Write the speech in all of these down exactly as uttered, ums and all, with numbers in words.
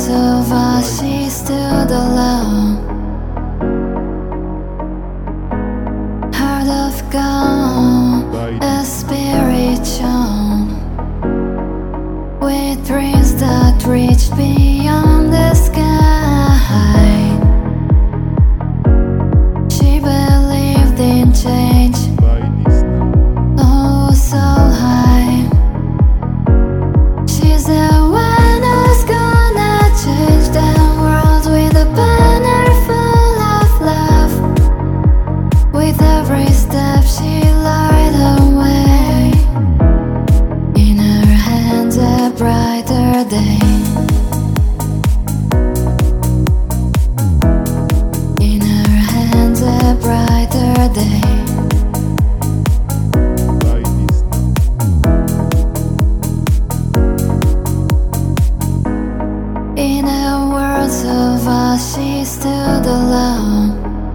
of us, she stood alone. Heart of God, a spirit shown, with dreams that reached beyond the sky. She believed in change, oh so high. She's the one who's gonna change the world with a banner full of love. With every step she light a way, in her hands a brighter day. In her hands a brighter day. In a world so vast, she stood alone.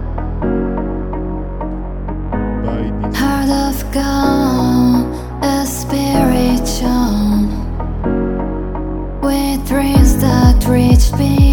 Heart of God, a spirit shown, with dreams that reached beyond